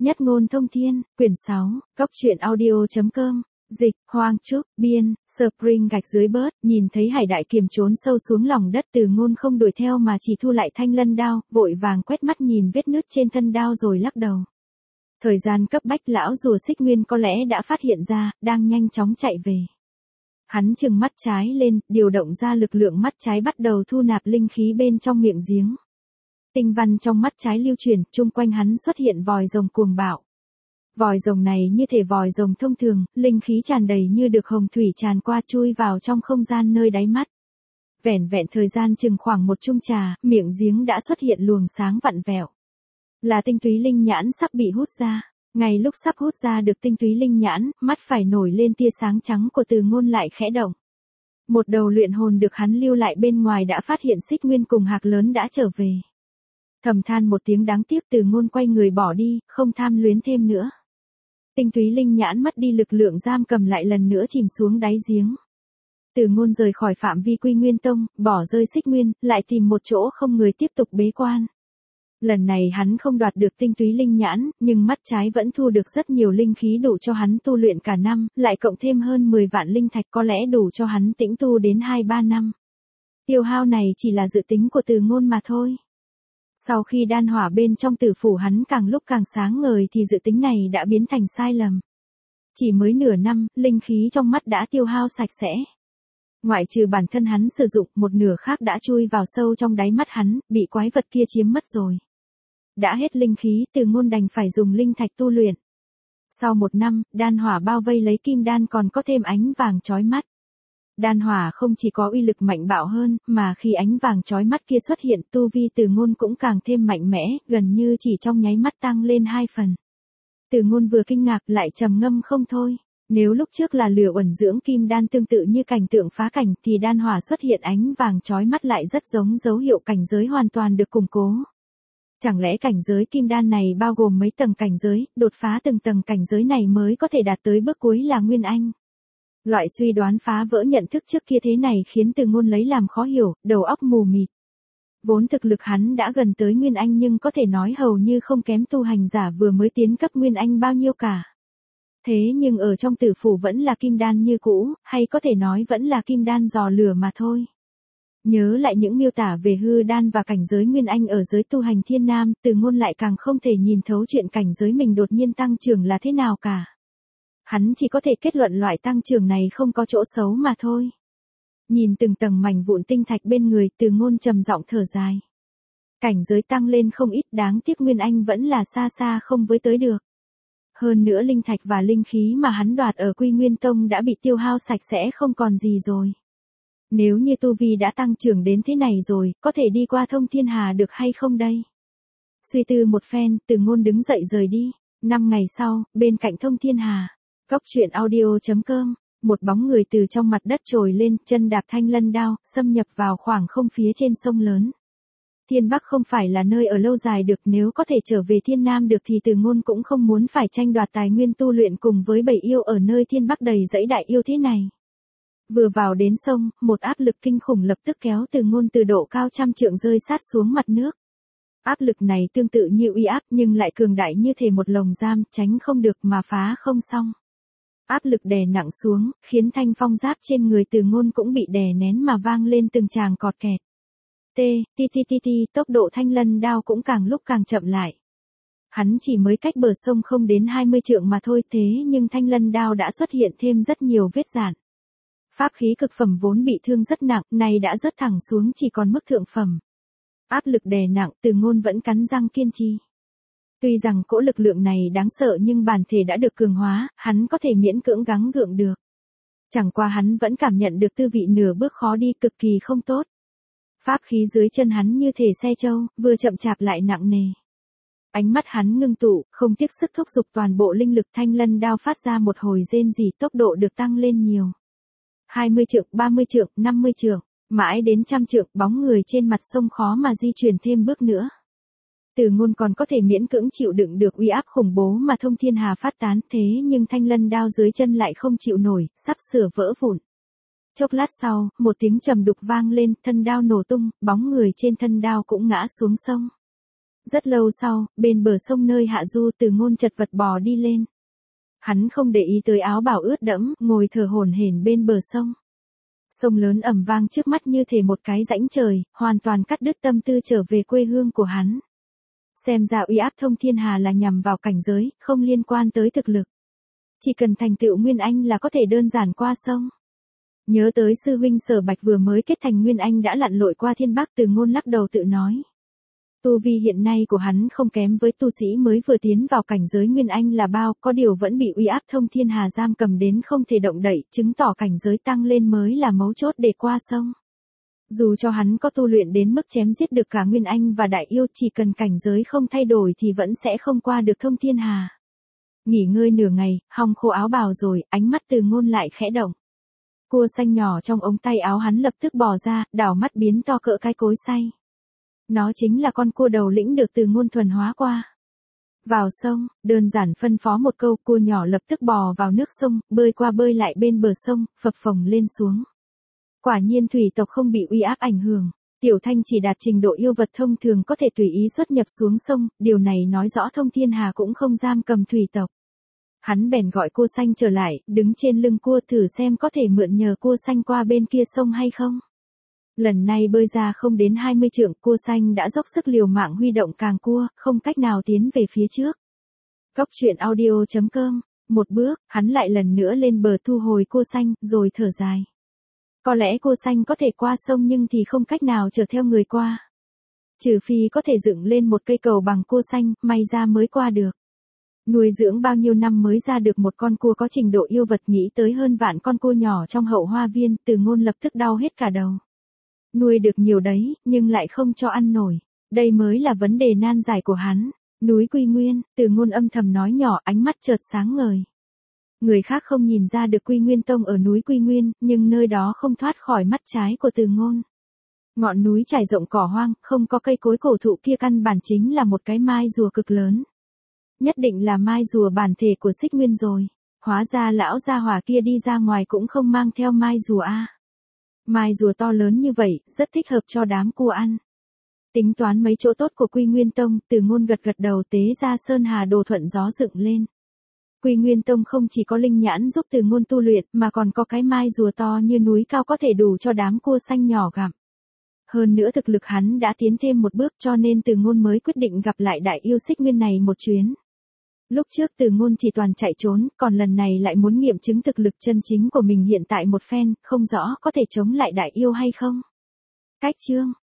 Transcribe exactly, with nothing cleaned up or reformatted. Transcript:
Nhất ngôn thông thiên, quyển sáu, Cốc truyện audio.com, dịch, Hoang Trúc, biên, Spring gạch dưới bớt, nhìn thấy Hải Đại Kiềm trốn sâu xuống lòng đất, Từ Ngôn không đuổi theo mà chỉ thu lại thanh lân đao, vội vàng quét mắt nhìn vết nứt trên thân đao rồi lắc đầu. Thời gian cấp bách, lão rùa Xích Nguyên có lẽ đã phát hiện ra, đang nhanh chóng chạy về. Hắn trừng mắt trái lên, điều động ra lực lượng mắt trái bắt đầu thu nạp linh khí bên trong miệng giếng. Tinh văn trong mắt trái lưu chuyển, chung quanh hắn xuất hiện vòi rồng cuồng bạo. Vòi rồng này như thể vòi rồng thông thường, linh khí tràn đầy như được hồng thủy tràn qua chui vào trong không gian nơi đáy mắt. Vẻn vẹn thời gian chừng khoảng một chung trà, miệng giếng đã xuất hiện luồng sáng vặn vẹo. Là tinh túy linh nhãn sắp bị hút ra. Ngay lúc sắp hút ra được tinh túy linh nhãn, mắt phải nổi lên tia sáng trắng của Từ Ngôn lại khẽ động. Một đầu luyện hồn được hắn lưu lại bên ngoài đã phát hiện Xích Nguyên cùng Hạc Lớn đã trở về. Thầm than một tiếng đáng tiếc, Từ Ngôn quay người bỏ đi, không tham luyến thêm nữa. Tinh túy linh nhãn mất đi lực lượng giam cầm lại lần nữa chìm xuống đáy giếng. Từ Ngôn rời khỏi phạm vi Quy Nguyên Tông, bỏ rơi Xích Nguyên, lại tìm một chỗ không người tiếp tục bế quan. Lần này hắn không đoạt được tinh túy linh nhãn, nhưng mắt trái vẫn thu được rất nhiều linh khí đủ cho hắn tu luyện cả năm, lại cộng thêm hơn mười vạn linh thạch có lẽ đủ cho hắn tĩnh tu đến hai ba năm. Tiêu hao này chỉ là dự tính của Từ Ngôn mà thôi. Sau khi đan hỏa bên trong tử phủ hắn càng lúc càng sáng ngời thì dự tính này đã biến thành sai lầm. Chỉ mới nửa năm, linh khí trong mắt đã tiêu hao sạch sẽ. Ngoại trừ bản thân hắn sử dụng, một nửa khác đã chui vào sâu trong đáy mắt hắn, bị quái vật kia chiếm mất rồi. Đã hết linh khí, Từ Ngôn đành phải dùng linh thạch tu luyện. Sau một năm, đan hỏa bao vây lấy kim đan còn có thêm ánh vàng chói mắt. Đan hỏa không chỉ có uy lực mạnh bạo hơn, mà khi ánh vàng chói mắt kia xuất hiện, tu vi Từ Ngôn cũng càng thêm mạnh mẽ, gần như chỉ trong nháy mắt tăng lên hai phần. Từ Ngôn vừa kinh ngạc lại trầm ngâm không thôi. Nếu lúc trước là lửa uẩn dưỡng kim đan tương tự như cảnh tượng phá cảnh thì đan hỏa xuất hiện ánh vàng chói mắt lại rất giống dấu hiệu cảnh giới hoàn toàn được củng cố. Chẳng lẽ cảnh giới kim đan này bao gồm mấy tầng cảnh giới, đột phá từng tầng cảnh giới này mới có thể đạt tới bước cuối là Nguyên Anh? Loại suy đoán phá vỡ nhận thức trước kia thế này khiến Từ Ngôn lấy làm khó hiểu, đầu óc mù mịt. Vốn thực lực hắn đã gần tới Nguyên Anh nhưng có thể nói hầu như không kém tu hành giả vừa mới tiến cấp Nguyên Anh bao nhiêu cả. Thế nhưng ở trong tử phủ vẫn là kim đan như cũ, hay có thể nói vẫn là kim đan dò lửa mà thôi. Nhớ lại những miêu tả về hư đan và cảnh giới Nguyên Anh ở giới tu hành Thiên Nam, Từ Ngôn lại càng không thể nhìn thấu chuyện cảnh giới mình đột nhiên tăng trưởng là thế nào cả. Hắn chỉ có thể kết luận loại tăng trưởng này không có chỗ xấu mà thôi. Nhìn từng tầng mảnh vụn tinh thạch bên người, Từ Ngôn trầm giọng thở dài. Cảnh giới tăng lên không ít, đáng tiếc Nguyên Anh vẫn là xa xa không với tới được. Hơn nữa linh thạch và linh khí mà hắn đoạt ở Quy Nguyên Tông đã bị tiêu hao sạch sẽ không còn gì rồi. Nếu như tu vi đã tăng trưởng đến thế này rồi, có thể đi qua Thông Thiên Hà được hay không đây? Suy tư một phen, Từ Ngôn đứng dậy rời đi. Năm ngày sau, bên cạnh Thông Thiên Hà, Cốc truyện audio.com, một bóng người từ trong mặt đất trồi lên, chân đạp thanh lân đao, xâm nhập vào khoảng không phía trên sông lớn. Thiên Bắc không phải là nơi ở lâu dài được, nếu có thể trở về Thiên Nam được thì Từ Ngôn cũng không muốn phải tranh đoạt tài nguyên tu luyện cùng với bầy yêu ở nơi Thiên Bắc đầy dãy đại yêu thế này. Vừa vào đến sông, một áp lực kinh khủng lập tức kéo Từ Ngôn từ độ cao trăm trượng rơi sát xuống mặt nước. Áp lực này tương tự như uy áp nhưng lại cường đại như thể một lồng giam, tránh không được mà phá không xong. Áp lực đè nặng xuống, khiến thanh phong giáp trên người Từ Ngôn cũng bị đè nén mà vang lên từng tràng cọt kẹt. T, ti ti ti ti, tốc độ thanh lân đao cũng càng lúc càng chậm lại. Hắn chỉ mới cách bờ sông không đến hai mươi trượng mà thôi, thế nhưng thanh lân đao đã xuất hiện thêm rất nhiều vết rạn. Pháp khí cực phẩm vốn bị thương rất nặng, nay đã rớt thẳng xuống chỉ còn mức thượng phẩm. Áp lực đè nặng, Từ Ngôn vẫn cắn răng kiên trì. Tuy rằng cỗ lực lượng này đáng sợ nhưng bản thể đã được cường hóa, hắn có thể miễn cưỡng gắng gượng được. Chẳng qua hắn vẫn cảm nhận được tư vị nửa bước khó đi cực kỳ không tốt. Pháp khí dưới chân hắn như thể xe trâu, vừa chậm chạp lại nặng nề. Ánh mắt hắn ngưng tụ, không tiếc sức thúc giục toàn bộ linh lực, thanh lân đao phát ra một hồi rên rỉ, tốc độ được tăng lên nhiều. hai mươi trượng, ba mươi trượng, năm mươi trượng, mãi đến trăm trượng, bóng người trên mặt sông khó mà di chuyển thêm bước nữa. Từ Ngôn còn có thể miễn cưỡng chịu đựng được uy áp khủng bố mà Thông Thiên Hà phát tán, thế nhưng thanh lân đao dưới chân lại không chịu nổi, sắp sửa vỡ vụn. Chốc lát sau, một tiếng trầm đục vang lên, thân đao nổ tung, bóng người trên thân đao cũng ngã xuống sông. Rất lâu sau, bên bờ sông nơi Hạ Du Từ Ngôn chật vật bò đi lên. Hắn không để ý tới áo bào ướt đẫm, ngồi thở hổn hển bên bờ sông. Sông lớn ầm vang trước mắt như thể một cái rãnh trời, hoàn toàn cắt đứt tâm tư trở về quê hương của hắn. Xem ra uy áp thông thiên hà là nhằm vào cảnh giới, không liên quan tới thực lực. Chỉ cần thành tựu Nguyên Anh là có thể đơn giản qua sông. Nhớ tới sư huynh Sở Bạch vừa mới kết thành Nguyên Anh đã lặn lội qua thiên bắc, Từ Ngôn lắc đầu tự nói. Tu vi hiện nay của hắn không kém với tu sĩ mới vừa tiến vào cảnh giới Nguyên Anh là bao, có điều vẫn bị uy áp thông thiên hà giam cầm đến không thể động đậy, chứng tỏ cảnh giới tăng lên mới là mấu chốt để qua sông. Dù cho hắn có tu luyện đến mức chém giết được cả Nguyên Anh và Đại Yêu, chỉ cần cảnh giới không thay đổi thì vẫn sẽ không qua được thông thiên hà. Nghỉ ngơi nửa ngày, hong khô áo bào rồi, ánh mắt Từ Ngôn lại khẽ động. Cua xanh nhỏ trong ống tay áo hắn lập tức bò ra, đảo mắt biến to cỡ cái cối xay. Nó chính là con cua đầu lĩnh được Từ Ngôn thuần hóa qua. Vào sông, đơn giản phân phó một câu, cua nhỏ lập tức bò vào nước sông, bơi qua bơi lại bên bờ sông, phập phồng lên xuống. Quả nhiên thủy tộc không bị uy áp ảnh hưởng. Tiểu Thanh chỉ đạt trình độ yêu vật thông thường có thể tùy ý xuất nhập xuống sông, điều này nói rõ thông thiên hà cũng không giam cầm thủy tộc. Hắn bèn gọi cua xanh trở lại, đứng trên lưng cua thử xem có thể mượn nhờ cua xanh qua bên kia sông hay không. Lần này bơi ra không đến hai mươi trượng, cua xanh đã dốc sức liều mạng huy động càng cua, không cách nào tiến về phía trước. Góc truyện audio chấm com, một bước, hắn lại lần nữa lên bờ thu hồi cua xanh, rồi thở dài. Có lẽ cua xanh có thể qua sông nhưng thì không cách nào chở theo người qua. Trừ phi có thể dựng lên một cây cầu bằng cua xanh, may ra mới qua được. Nuôi dưỡng bao nhiêu năm mới ra được một con cua có trình độ yêu vật, nghĩ tới hơn vạn con cua nhỏ trong hậu hoa viên, Từ Ngôn lập tức đau hết cả đầu. Nuôi được nhiều đấy, nhưng lại không cho ăn nổi. Đây mới là vấn đề nan giải của hắn. Núi Quy Nguyên, Từ Ngôn âm thầm nói nhỏ, ánh mắt chợt sáng ngời. Người khác không nhìn ra được Quy Nguyên Tông ở núi Quy Nguyên, nhưng nơi đó không thoát khỏi mắt trái của Từ Ngôn. Ngọn núi trải rộng cỏ hoang, không có cây cối cổ thụ kia, căn bản chính là một cái mai rùa cực lớn. Nhất định là mai rùa bản thể của Xích Nguyên rồi. Hóa ra lão gia hỏa kia đi ra ngoài cũng không mang theo mai rùa a. Mai rùa to lớn như vậy, rất thích hợp cho đám cua ăn. Tính toán mấy chỗ tốt của Quy Nguyên Tông, Từ Ngôn gật gật đầu, tế ra Sơn Hà Đồ thuận gió dựng lên. Quy Nguyên Tông không chỉ có linh nhãn giúp Từ Ngôn tu luyện, mà còn có cái mai rùa to như núi cao có thể đủ cho đám cua xanh nhỏ gặm. Hơn nữa thực lực hắn đã tiến thêm một bước, cho nên Từ Ngôn mới quyết định gặp lại Đại Yêu Xích Nguyên này một chuyến. Lúc trước Từ Ngôn chỉ toàn chạy trốn, còn lần này lại muốn nghiệm chứng thực lực chân chính của mình hiện tại một phen, không rõ có thể chống lại Đại Yêu hay không. Cách chương